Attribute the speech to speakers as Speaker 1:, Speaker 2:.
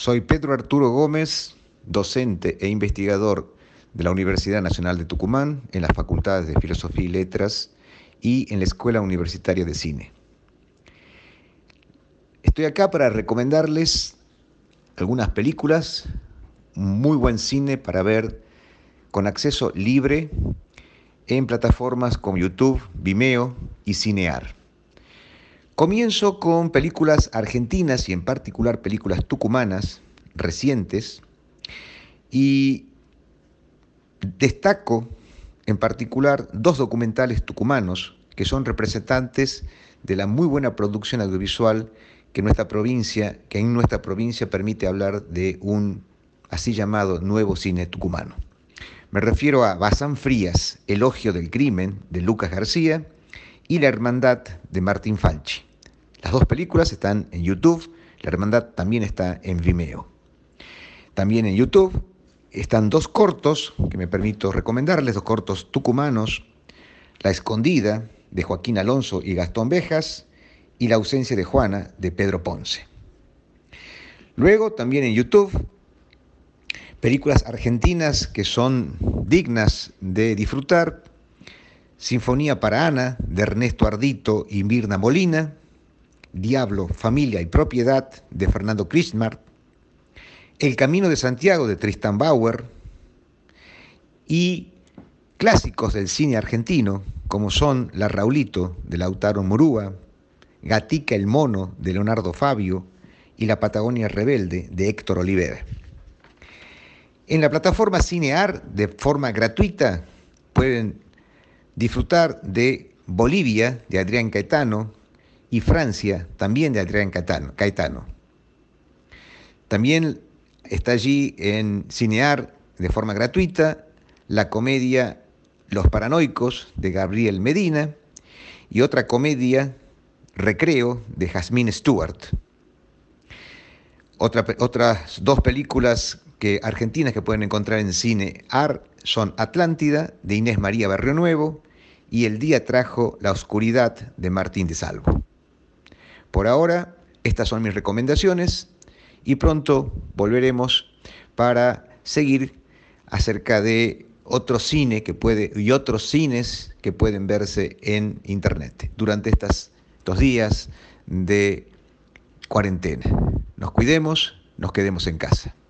Speaker 1: Soy Pedro Arturo Gómez, docente e investigador de la Universidad Nacional de Tucumán en las facultades de Filosofía y Letras y en la Escuela Universitaria de Cine. Estoy acá para recomendarles algunas películas, muy buen cine para ver con acceso libre en plataformas como YouTube, Vimeo y Cinear. Comienzo con películas argentinas y en particular películas tucumanas recientes y destaco en particular dos documentales tucumanos que son representantes de la muy buena producción audiovisual que en nuestra provincia permite hablar de un así llamado nuevo cine tucumano. Me refiero a Bazán Frías, Elogio del Crimen, de Lucas García, y La Hermandad, de Martín Falchi. Las dos películas están en YouTube, La Hermandad también está en Vimeo. También en YouTube están dos cortos que me permito recomendarles, dos cortos tucumanos, La Escondida, de Joaquín Alonso y Gastón Bejas, y La ausencia de Juana, de Pedro Ponce. Luego también en YouTube, películas argentinas que son dignas de disfrutar: Sinfonía para Ana, de Ernesto Ardito y Mirna Molina; Diablo, Familia y Propiedad, de Fernando Krishmar; El Camino de Santiago, de Tristan Bauer; y clásicos del cine argentino, como son La Raulito, de Lautaro Murúa, Gatica el Mono, de Leonardo Fabio, y La Patagonia Rebelde, de Héctor Olivera. En la plataforma Cinear, de forma gratuita, pueden disfrutar de Bolivia, de Adrián Caetano, y Francia, también de Adrián Caetano. También está allí en Cinear, de forma gratuita, la comedia Los Paranoicos, de Gabriel Medina, y otra comedia, Recreo, de Jasmine Stewart. Otras dos películas argentinas que pueden encontrar en Cinear son Atlántida, de Inés María Barrionuevo, y El día trajo la oscuridad, de Martín de Salvo. Por ahora, estas son mis recomendaciones y pronto volveremos para seguir acerca de otro cine y otros cines que pueden verse en internet durante estos días de cuarentena. Nos cuidemos, nos quedemos en casa.